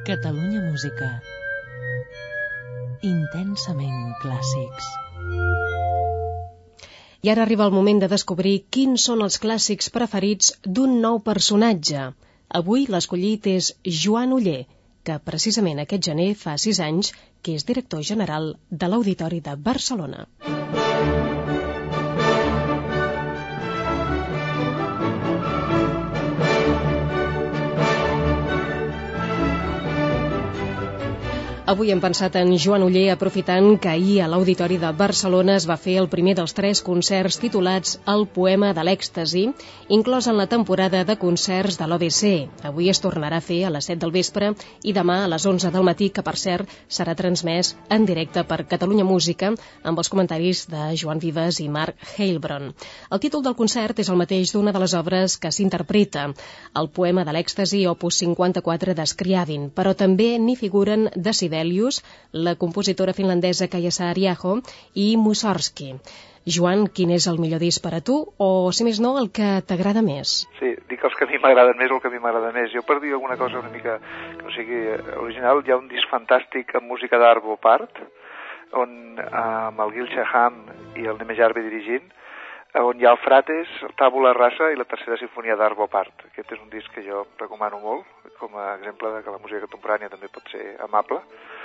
Catalunya Música. Intensament clàssics. I ara arriba el moment de descobrir quins són els clàssics preferits d'un nou personatge. Avui l'escollit és Joan Oller, que precisament aquest gener fa 6 anys que és director general de l'Auditori de Barcelona. Avui hem pensat en Joan Oller aprofitant que ahir a l'Auditori de Barcelona es va fer el primer dels 3 concerts titulats El poema de l'èxtasi, inclòs en la temporada de concerts de l'ODC. Avui es tornarà a fer a les 7 del vespre i demà a les 11 del matí, que per cert serà transmès en directe per Catalunya Música amb els comentaris de Joan Vives i Marc Heilbron. El títol del concert és el mateix d'una de les obres que s'interpreta, El poema de l'èxtasi, opus 54 de Scriabin, però també n'hi figuren de Sibelius, la compositora finlandesa Kaija Saariaho i Mussorgsky. Joan, quin és el millor disc per a tu, o, si més no, el que t'agrada més? Sí, dic els que a mi m'agraden més o el que a mi m'agrada més. Jo, per dir alguna cosa una mica que no sigui original, hi ha un disc fantàstic amb música d'Arvo Pärt, on amb el Gil Shaham i el Neme Jarvi dirigint, on hi ha el Frates, el Tabula Rasa i la tercera sinfonia d'Arvo Pärt. Aquest és un disc que jo recomano molt, com a exemple de que la música contemporània també pot ser amable,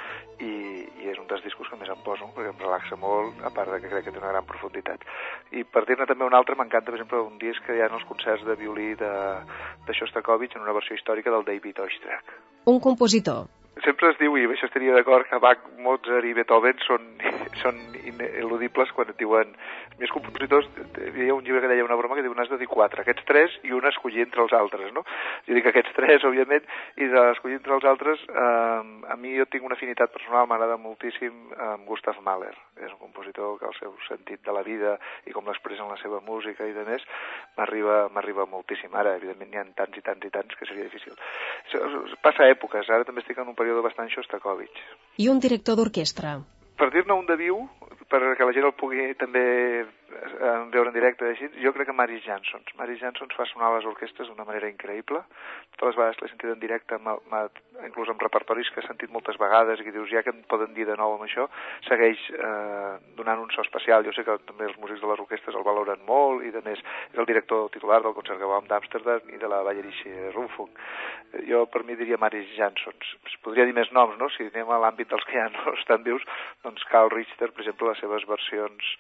i és un dels discos que més em poso, perquè em relaxa molt, a part de que crec que té una gran profunditat. I per dir-ne també un altre, m'encanta, per exemple, un disc que hi ha en els concerts de violí de Shostakovich en una versió històrica del David Oistrakh. Un compositor. Sempre es diu, i això estaria d'acord, que Bach, Mozart i Beethoven són ineludibles quan et diuen més compositors. Hi havia un llibre que deia una broma que diu n'has de dir 4, aquests 3 i un escollir entre els altres, no? Jo dic aquests 3, òbviament, i d'escollir entre els altres, a mi jo tinc una afinitat personal, m'agrada moltíssim Gustav Mahler. És un compositor que el seu sentit de la vida i com l'expressa en la seva música i de més m'arriba moltíssim. Ara, evidentment, n'hi ha tants i tants i tants que seria difícil. Passa èpoques, ara també estic en un període bastant Shostakovich. I un director d'orquestra? Per dir-ne un de viu, perquè la gent el pugui també veure en directe, així, jo crec que Mariss Jansons. Mariss Jansons fa sonar les orquestres d'una manera increïble. Totes les vegades que l'he sentit en directe, inclús amb repertoris que he sentit moltes vegades i que dius, ja que em poden dir de nou amb això, segueix donant un so especial. Jo sé que també els músics de les orquestres el valoren molt i, a més, és el director titular del Concertgebouw d'Amsterdam i de la Bayerische Rundfunk. Jo, per mi, diria Mariss Jansons. Podria dir més noms, no? Si anem a l'àmbit dels que ja no estan vius, doncs Carl Richter, per exemple, les seves versions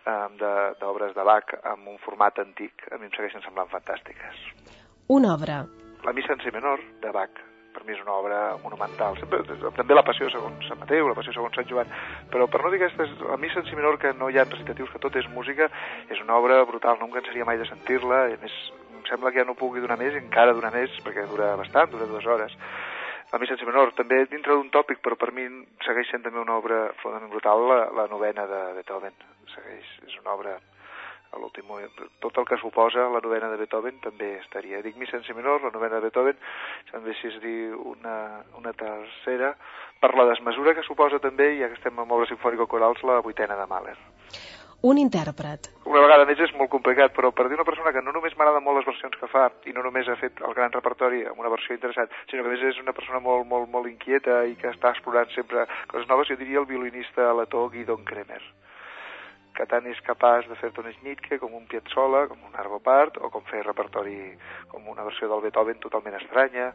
d'obres de Bach amb un format antic, a mi em segueixen semblant fantàstiques. Una obra. La Missa en Si menor, de Bach. Per mi és una obra monumental. També la Passió segons Sant Mateu, la Passió segons Sant Joan, però per no dir que la Missa en Si menor, que no hi ha recitatius, que tot és música, és una obra brutal, no em cansaria mai de sentir-la, i a més em sembla que ja no pugui donar més, encara donar més, perquè dura bastant, dura 2 hores. La Missa en Si menor, també dintre d'un tòpic, però per mi segueix sent també una obra absolutament brutal, la novena de Beethoven. És una obra, a l'últim moment, tot el que suposa la novena de Beethoven també estaria. Dic Missa en Si menor, la novena de Beethoven, també si es diu una tercera, per la desmesura que suposa també, ja que estem amb obres simfònico-corals, la vuitena de Mahler. Un intèrpret. Una vegada més és molt complicat, però per dir una persona que no només m'agraden molt les versions que fa i no només ha fet el gran repertori amb una versió interessant, sinó que a més és una persona molt inquieta i que està explorant sempre coses noves, jo diria el violinista letó Gidon Kremer, que tant és capaç de fer-te un Schnittke com un Piazzolla, com un Arvo Pärt, o com fer repertori com una versió del Beethoven totalment estranya.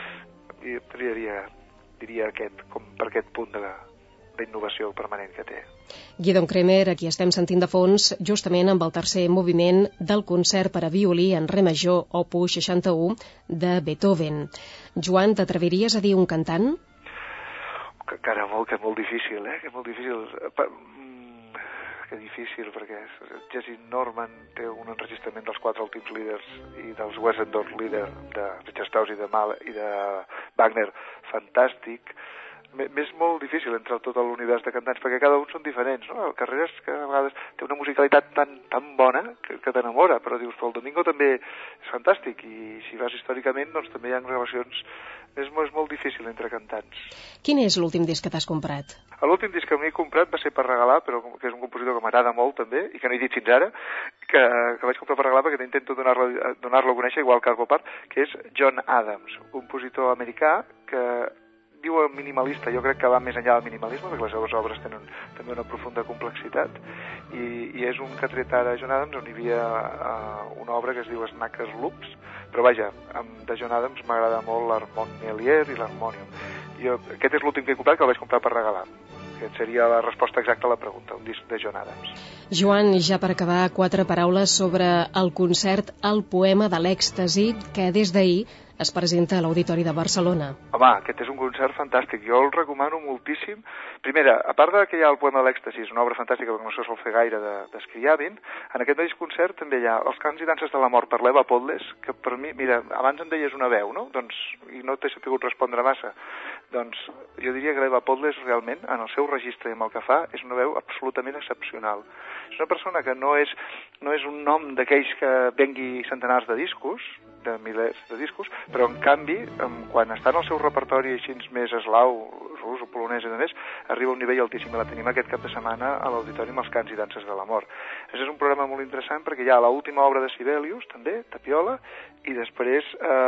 I diria aquest, com per aquest punt d'innovació permanent que té. Gidon Kremer, aquí estem sentint de fons, justament amb el tercer moviment del concert per a violí en re major, opus 61, de Beethoven. Joan, t'atreviries a dir un cantant? Que molt difícil, que molt difícil. Que difícil, perquè Jesse Norman té un enregistrament dels 4 últims líders i dels Wesendorf líder de Richard Strauss i de Wagner fantàstic. M'és molt difícil entre tot l'univers de cantants, perquè cada un són diferents, no? El Carreras, que a vegades té una musicalitat tan bona que t'enamora, però dius, però el Domingo també és fantàstic, i si vas històricament, doncs també hi ha relacions. És molt difícil entre cantants. Quin és l'últim disc que t'has comprat? L'últim disc que m'he comprat va ser per regalar, però que és un compositor que m'agrada molt també, i que no he dit fins ara, que vaig comprar per regalar perquè intento donar-lo a conèixer, igual que Arvo Pärt, que és John Adams, un compositor americà que diu minimalista, jo crec que va més enllà del minimalisme, perquè les seves obres tenen també una profunda complexitat, i és un que ha tret ara John Adams, on hi havia una obra que es diu Snackers Loops, però vaja, de John Adams m'agrada molt l'Harmonielier i l'Harmonium. Aquest és l'últim que he comprat, que el vaig comprar per regalar. Aquest seria la resposta exacta a la pregunta, un disc de John Adams. Joan, ja per acabar, 4 paraules sobre el concert El poema de l'èxtasi, que des d'ahir es presenta a l'Auditori de Barcelona. Home, aquest és un concert fantàstic, jo el recomano moltíssim. Primera, a part de que hi ha el poema de l'èxtasi, és una obra fantàstica perquè no se sol fer gaire de Scriabin, en aquest mateix concert també hi ha els cants i danses de la mort per l'Eva Podles, que per mi, mira, abans em deies una veu, no? Doncs, i no t'he sabut respondre massa. Doncs jo diria que l'Eva Podles realment, en el seu registre i amb el que fa, és una veu absolutament excepcional. És una persona que no és un nom d'aquells que vengui centenars de discos, de milers de discos, però en canvi, quan està en el seu repertori així més eslau, rus o polonès i més, arriba a un nivell altíssim, i la tenim aquest cap de setmana a l'Auditori amb els cants i danses de l'amor. És un programa molt interessant perquè hi ha l'última obra de Sibelius, també, Tapiola, i després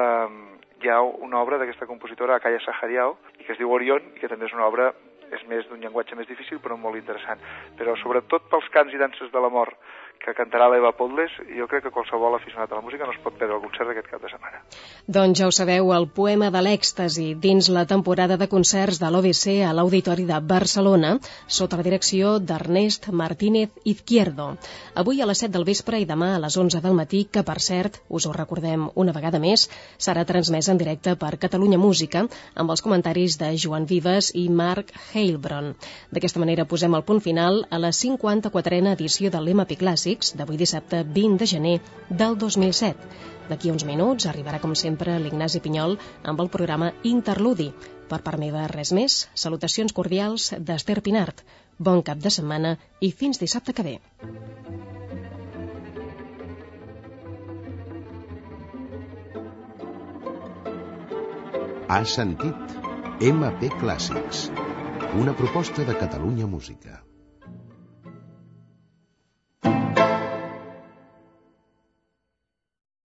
hi ha una obra d'aquesta compositora, Akaya Sahariao, i que es diu Orion, i que també és una obra, és més d'un llenguatge més difícil, però molt interessant. Però sobretot pels cants i danses de l'amor que cantarà l'Eva Podles, jo crec que qualsevol aficionat a la música no es pot perdre el concert d'aquest cap de setmana. Doncs ja ho sabeu, el poema de l'èxtasi dins la temporada de concerts de l'ODC a l'Auditori de Barcelona, sota la direcció d'Ernest Martínez Izquierdo. Avui a les 7 del vespre i demà a les 11 del matí, que per cert, us ho recordem una vegada més, serà transmès en directe per Catalunya Música amb els comentaris de Joan Vives i Marc Heilbron. D'aquesta manera posem el punt final a la 54a edició del l'EMAPI Clàssics d'avui dissabte 20 de gener del 2007. D'aquí uns minuts arribarà com sempre l'Ignasi Pinyol amb el programa Interludi. Per part meva res més, salutacions cordials d'Ester Pinart. Bon cap de setmana i fins dissabte que ve. Has sentit MP Clàssics, una proposta de Catalunya Música.